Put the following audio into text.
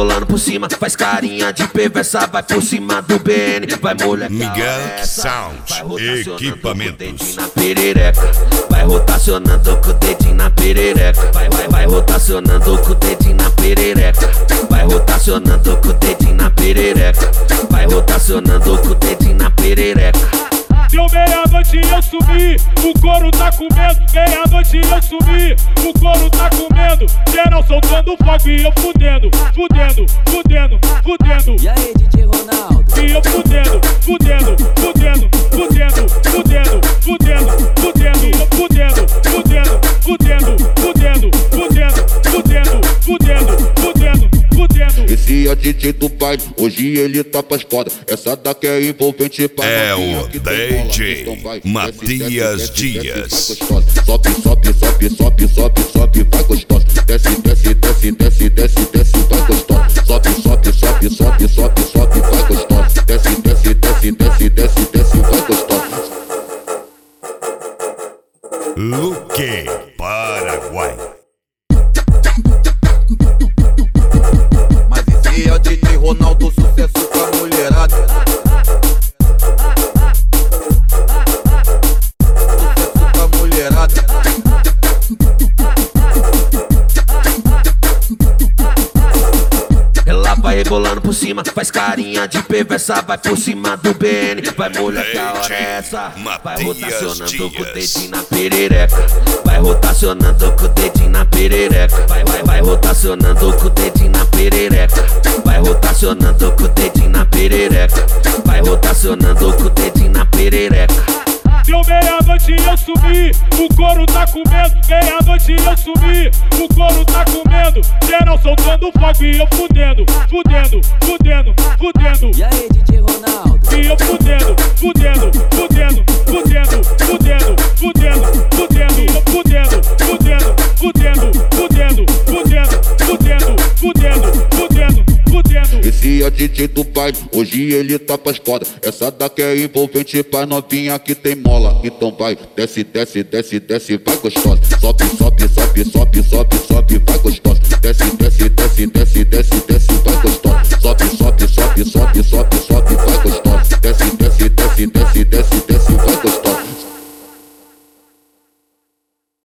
rebolando por cima, faz carinha de perversa, vai por cima do BN, vai moleque. Miguel Sound Equipamentos. Na perereca, vai rotacionando com o dedinho na perereca, vai rotacionando com o dedinho na perereca, vai rotacionando com o dedinho na perereca, vai rotacionando com o dedinho na perereca. Deu meia-noite e eu subi, o couro tá comendo. Meia-noite e eu subi, o couro tá comendo. Geral soltando fogo e eu fudendo, fudendo, fudendo, fudendo. E aí, DJ Ronaldo? E eu fudendo, fudendo, fudendo, fudendo, fudendo, fudendo, fudendo, fudendo, fudendo, fudendo, fudendo, fudendo, fudendo, fudendo, fudendo, fudendo. Esse é DJ do pai, hoje ele tá pras fodas. Essa daqui é envolvente pra é o DJ Matias Dias. Sobe, sobe, sobe, sobe, sobe, sobe, vai gostosa. Desce, desce, desce, desce, desce, desce, vai gostosa. Sobe, sobe, sobe, sobe, sobe, sobe, vai gostosa. Desce, desce, desce, desce, desce, desce, vai gostosa. Luque, Paraguai. Mas esse é o DJ Ronaldo, sucesso com a mulherada. Sucesso com a mulherada. Ela vai rebolando por cima, faz carinha de perversa, vai por cima do BN, vai moleque, a hora é essa. Vai rotacionando com o dedinho na perereca, vai rotacionando com o dedinho na perereca, vai rotacionando com o dedinho na perereca, vai rotacionando com o dedinho na perereca, vai rotacionando com o dedinho na perereca. Deu meia-noite e eu subi, o couro tá comendo. Meia-noite e eu subi, o couro tá comendo. Geral soltando fogo e eu fudendo, fudendo, fudendo, fudendo. E aí, DJ Ronaldo? E eu fudendo, fudendo, fudendo, fudendo, fudendo, fudendo, fudendo, fudendo, fudendo, fudendo, fudendo, fudendo, fudendo, fudendo, fudendo, fudendo. Esse é o DJ do pai, hoje ele tá pras fodas. Essa daqui é envolvente pra novinha que tem mola. Então vai, desce, desce, desce, desce, vai gostosa. Sobe, sobe, sobe, sobe, sobe, sobe, vai gostosa. Desce, desce, desce, desce, desce, desce, vai gostosa. Sobe, sobe, sobe, sobe, sobe, sobe.